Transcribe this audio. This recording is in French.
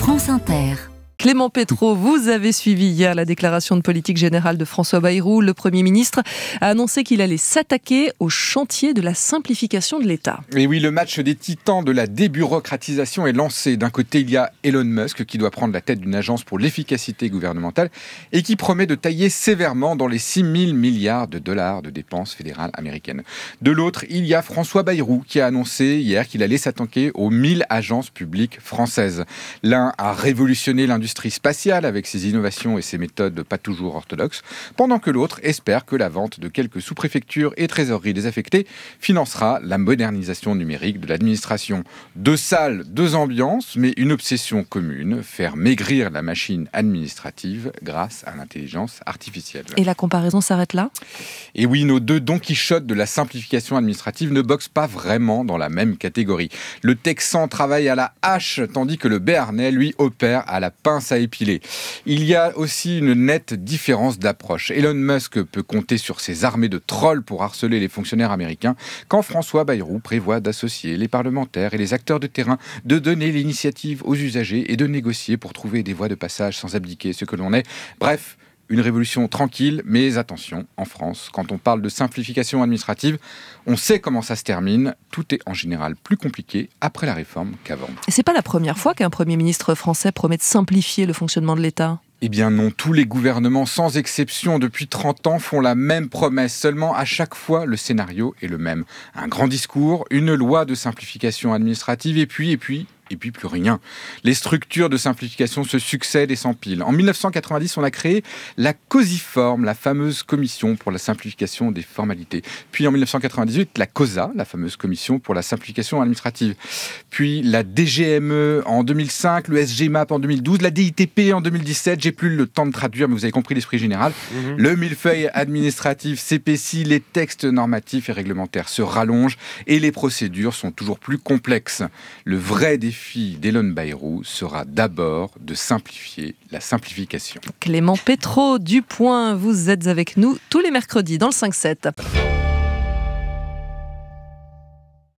France Inter. Clément Pétro, vous avez suivi hier la déclaration de politique générale de François Bayrou. Le Premier ministre a annoncé qu'il allait s'attaquer au chantier de la simplification de l'État. Et oui, le match des titans de la débureaucratisation est lancé. D'un côté, il y a Elon Musk qui doit prendre la tête d'une agence pour l'efficacité gouvernementale et qui promet de tailler sévèrement dans les 6 000 milliards de dollars de dépenses fédérales américaines. De l'autre, il y a François Bayrou qui a annoncé hier qu'il allait s'attaquer aux 1000 agences publiques françaises. L'un a révolutionné l'industrie spatiale avec ses innovations et ses méthodes pas toujours orthodoxes, pendant que l'autre espère que la vente de quelques sous-préfectures et trésoreries désaffectées financera la modernisation numérique de l'administration. 2 salles, 2 ambiances, mais une obsession commune, faire maigrir la machine administrative grâce à l'intelligence artificielle. Et la comparaison s'arrête là ? Et oui, nos 2 Don Quichotte de la simplification administrative ne boxent pas vraiment dans la même catégorie. Le Texan travaille à la hache, tandis que le Béarnais, lui, opère à la pince à épiler. Il y a aussi une nette différence d'approche. Elon Musk peut compter sur ses armées de trolls pour harceler les fonctionnaires américains, quand François Bayrou prévoit d'associer les parlementaires et les acteurs de terrain, de donner l'initiative aux usagers et de négocier pour trouver des voies de passage sans abdiquer ce que l'on est. Bref, une révolution tranquille, mais attention, en France, quand on parle de simplification administrative, on sait comment ça se termine. Tout est en général plus compliqué après la réforme qu'avant. Et c'est pas la première fois qu'un Premier ministre français promet de simplifier le fonctionnement de l'État ? Eh bien non, tous les gouvernements, sans exception, depuis 30 ans, font la même promesse. Seulement, à chaque fois, le scénario est le même. Un grand discours, une loi de simplification administrative, et puis plus rien. Les structures de simplification se succèdent et s'empilent. En 1990, on a créé la COSIFORM, la fameuse commission pour la simplification des formalités. Puis en 1998, la COSA, la fameuse commission pour la simplification administrative. Puis la DGME en 2005, le SGMAP en 2012, la DITP en 2017. J'ai plus le temps de traduire, mais vous avez compris l'esprit général. Le millefeuille administratif s'épaissit, les textes normatifs et réglementaires se rallongent et les procédures sont toujours plus complexes. Le vrai défi d'Elon Bayrou sera d'abord de simplifier la simplification. Clément Pétro du Point, vous êtes avec nous tous les mercredis dans le 5-7.